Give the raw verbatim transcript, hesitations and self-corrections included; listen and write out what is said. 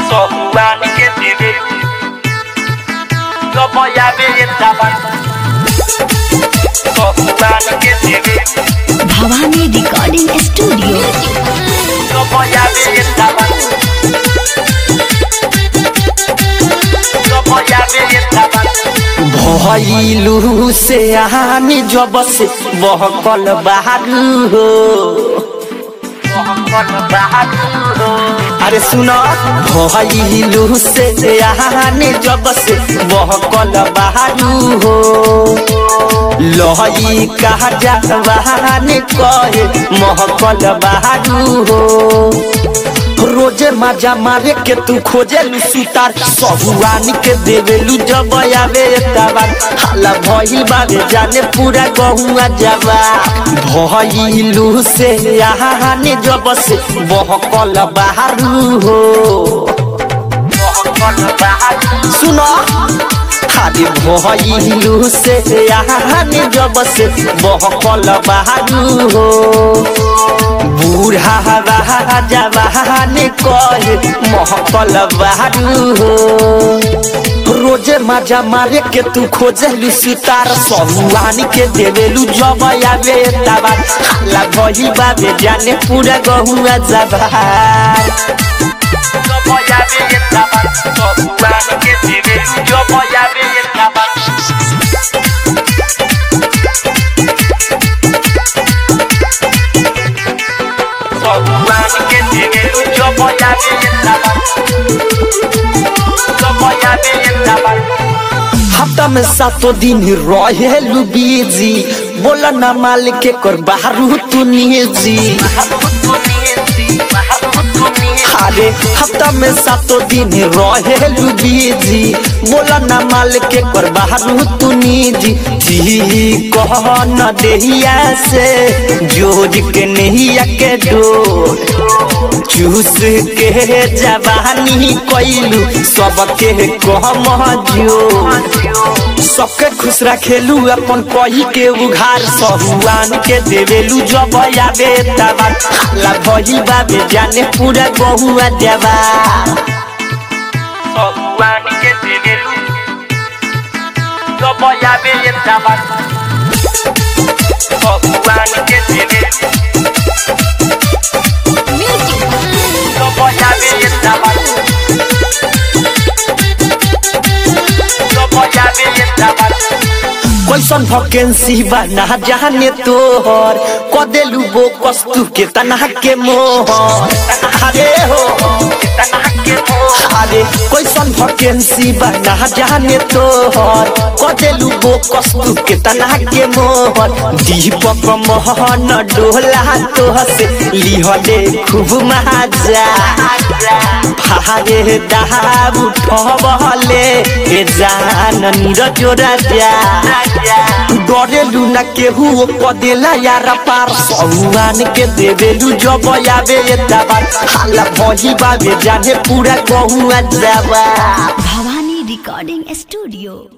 Sohuan que tiene Yo voy a ver el tabaco Sohuan que tiene Bhavani Recording Studio. Yo voy a ver el tabaco Yo voy a ver el tabaco भइलु से आनी जब से बहकल बहारू हो बहकल बहारू हो अरे सुनो भइलु से आनी जब से बहकल बहारू हो लही कहा जावाने कहे महकल बहारू हो रोजे मजा मारे के तू खोजेलु सुतार सहुआन के देवेलु जब आवे तबार हाला भइल बाबे जाने पूरा गहुआ जवा भइलु से आहाने जब से बहकल बहारू हो बहकल बहारू सुनो खाली भइलु से आहाने जब से बहकल बहारू हो बूढ़ा जवाने कहे महकल बहारू हो रोजे मजा मारे के तू खोजेलु सुतार सहुआन के देवेलु जब आवे तबार हाला भइल बाबे जाने पूरा गहुआ जबार Yo voy a ver el tabaco Sohuan que tiene Yo voy a ver el tabaco Sohuan que tiene Yo voy a ver el tabaco Yo voy a ver el tabaco हफ्ता में सातों दिन रहेलु बीजी बोला ना मालिक के कर बाहरू तू निजी अरे हफ्ता में सातों दिन रहेलु बीजी बोला ना मालिक के कर बाहरू तू निजी जी कह न देहिया से जोड़ के नहिया के डोर चूस के जवानी कइलू सबके कह मजो सबके खुश रखेलू अपन कही के उघार सहुआन के देवेलू जब आवे तबार हाला भइल बाबे जाने पूरा गहुआ देवा Sohuan que tiene Yo voy a ver el tabaco Sohuan que tiene Yo voy a ver el tabaco Yo voy a ver el tabaco कैसन वैकेंसी बना जाने तोहर कदेलू बो कस्तू के तना के मोहर अरे हो अरे कैसन वैकेंसी बना जाने तोहर कदेलू बो कस्तू के तना के मोहर दीपक मोहन डोला तोह से लिहले खूब मजा भारे दाब उठबले ए जान नीरज राजा डरेलु ना केहू कदेला यार पार सहुआन के देवेलु जब आवे तबार हाला भइल बाबे जाने पूरा गहुआ जवा Bhavani Recording Studio.